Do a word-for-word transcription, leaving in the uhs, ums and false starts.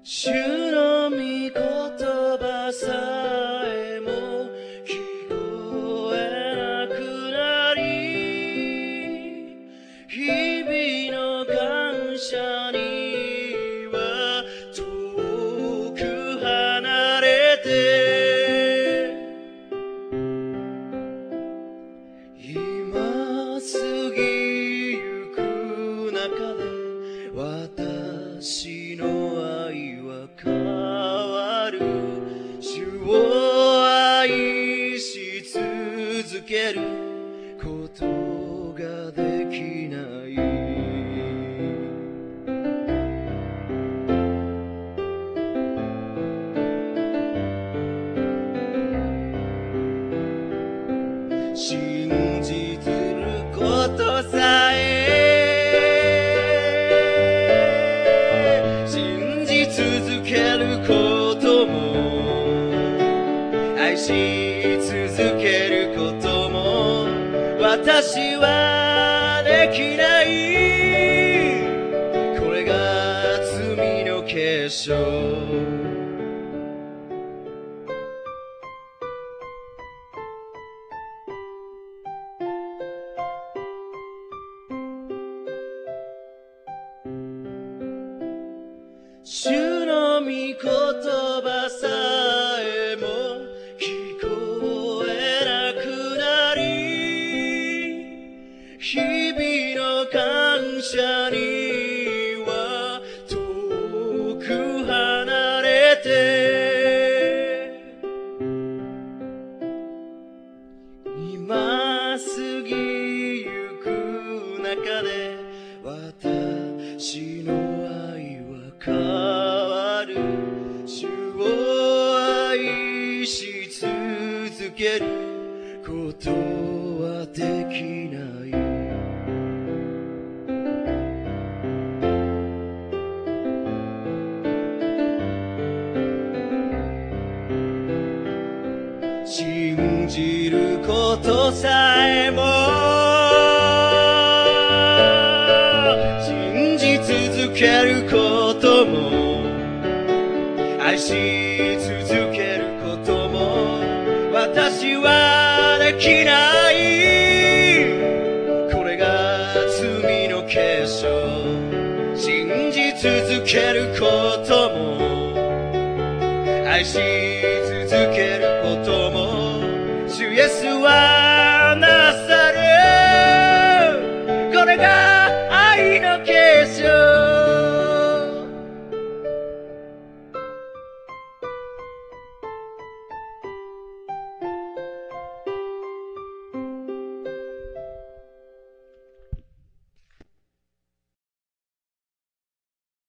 主の御言葉さえも聞こえなくなり、日々の感謝には遠く離れて、今過ぎゆく中で私の愛は変わる。主を愛し続けることができない。信じてることさえ信じ続けることも、愛し続けることも私はできない。これが罪の結晶。主の御言葉さえも聞こえなくなり、日々の感謝には遠く離れて、今過ぎゆく中で私の愛は変わる。主を愛し続けることはできない。信じることさえも信じ続けることも、愛し続けることも私はできない。これが罪の結晶。信じ続けることも愛し続けることも、主イエスは